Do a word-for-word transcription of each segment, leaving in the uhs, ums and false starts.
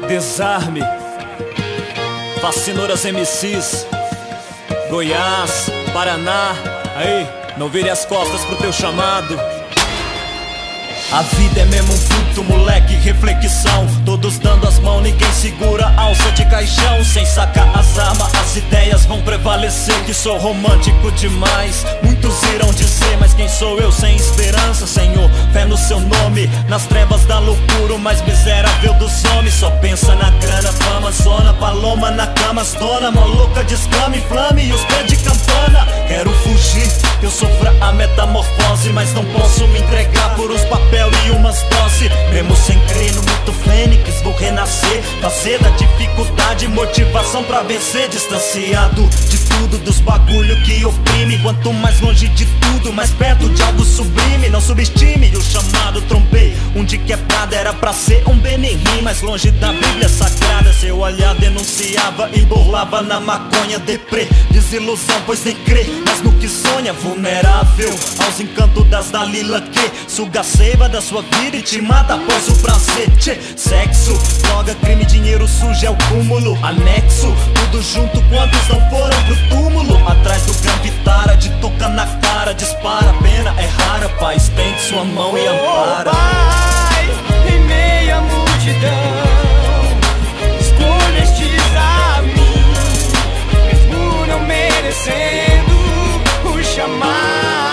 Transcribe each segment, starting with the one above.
Desarme, Fascinoras M Cs, Goiás, Paraná. Aí, não vire as costas pro teu chamado. A vida é mesmo um fruto, moleque, reflexão. Todos dando as mãos, ninguém segura a alça de caixão. Sem sacar as armas, as ideias vão prevalecer. Que sou romântico demais, muitos irão dizer. Mas quem sou eu sem esperança, Senhor? Fé no seu nome, nas trevas da loucura, o mais miserável dos homens. Só pensa na grana, fama, zona, paloma na cama, as dona maluca de escama, inflame e os pés de campana. Quero fugir, que eu sofra a metamorfose, mas não posso me entregar por uns papéis e umas doses. Mesmo sem crer no mito fênix, vou renascer. Fazer da dificuldade motivação pra vencer. Distanciado de tudo, dos bagulho que oprime. Quanto mais longe de tudo, mais perto de algo sublime. Não subestime o chamado, trombei um de quebrada, era pra ser um Benihim. Mais longe da Bíblia Sagrada, seu olhar denunciava e burlava na maconha. Deprê, desilusão, pois nem crê mas no que sonha. Vulnerável aos encantos das Dalila, que suga a seiva da sua vida e te mata após o prazer. Tchê. Sexo, droga, crime, dinheiro sujo é o cúmulo. Anexo, tudo junto, quantos não foram pro túmulo? Atrás do Gran Vitara, de toca na cara, dispara, a pena é rara. Pai, estende sua mão e ampara. Oh, Pai, em meia multidão, escolhestes a mim, mesmo não merecendo o chamado.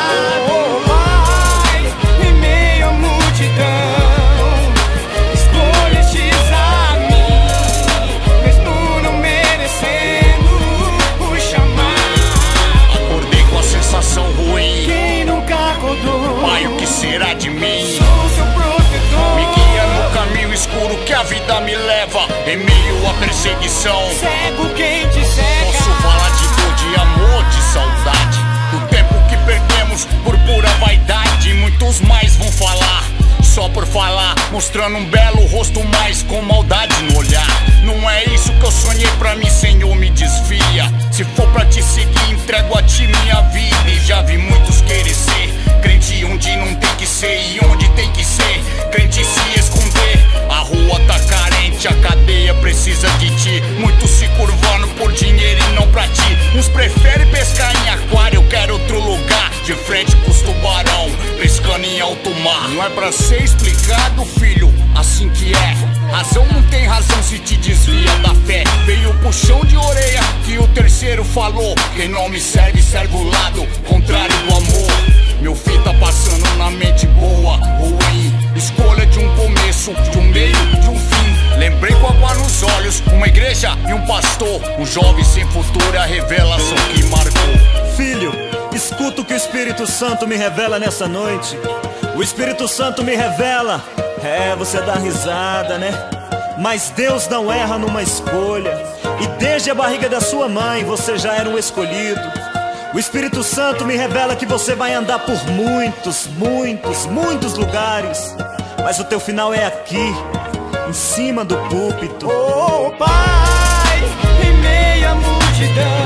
Será de mim? Sou seu protetor. Me guia no caminho escuro que a vida me leva, em meio à perseguição. Cego quem te cega. Posso falar de dor, de amor, de saudade, do tempo que perdemos por pura vaidade. Muitos mais vão falar, só por falar, mostrando um belo rosto, mas com maldade no olhar. Não é isso que eu sonhei pra mim, Senhor, me desvia. Se for pra te seguir, entrego a ti minha vida. E já vi muitos querer ser crente onde não tem que ser e onde tem que ser crente se esconder. A rua tá carente, a cadeia precisa de ti. Muitos se curvando por dinheiro e não pra ti. Uns preferem pescar em aquário, eu quero outro lugar, de frente com os tubarão, pescando em alto mar. Não é pra ser explicado, filho, assim que é. Razão não tem razão se te desvia da fé. Veio o puxão de orelha que o terceiro falou: quem não me serve, serve o lado contrário do amor. Meu filho tá passando na mente boa, ruim. Escolha de um começo, de um meio, de um fim. Lembrei com água nos olhos, uma igreja e um pastor. Um jovem sem futuro, a revelação que marcou. Filho, escuta o que o Espírito Santo me revela nessa noite. O Espírito Santo me revela. É, você dá risada, né? Mas Deus não erra numa escolha. E desde a barriga da sua mãe você já era um escolhido. O Espírito Santo me revela que você vai andar por muitos, muitos, muitos lugares, mas o teu final é aqui, em cima do púlpito. Oh, Pai, em meia multidão,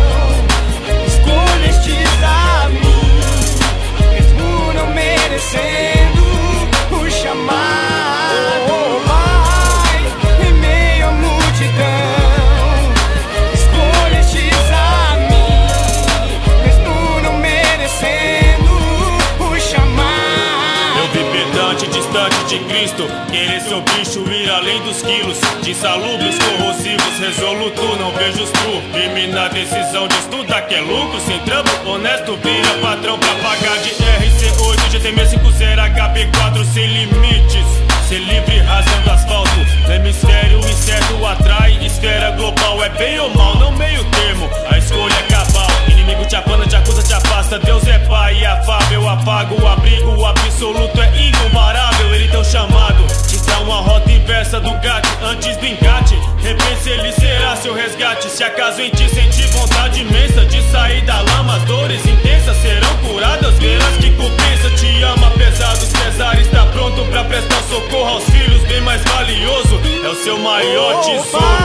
escolhestes a mim, mesmo não merecendo o chamado. Oh, Pai, em meia multidão, distante de Cristo, querer seu bicho ir além dos quilos, de insalubres, corrosivos, resoluto, não vejo os true. Firme na decisão de estudar que é lucro, sem trampo, honesto, vira patrão pra pagar de R C oito, G T M cinco zero, H P quatro, sem limites. Ser livre rasgando asfalto, no hemisfério incerto atrai, esfera global é bem ou mal, não meio termo, a escolha é cabal. Inimigo te apana, te acusa, te afasta, Deus é pai e afável. Eu apago o abrigo, o absoluto é incomparável. Ele tem um chamado, te dá uma rota inversa do gato, antes do engate, repense, ele será seu resgate. Se acaso em ti senti vontade imensa de sair da lama, as dores intensas serão curadas, verás que compensa. Te ama apesar dos pesares, tá pronto pra prestar socorro aos filhos, bem mais valioso é o seu maior tesouro.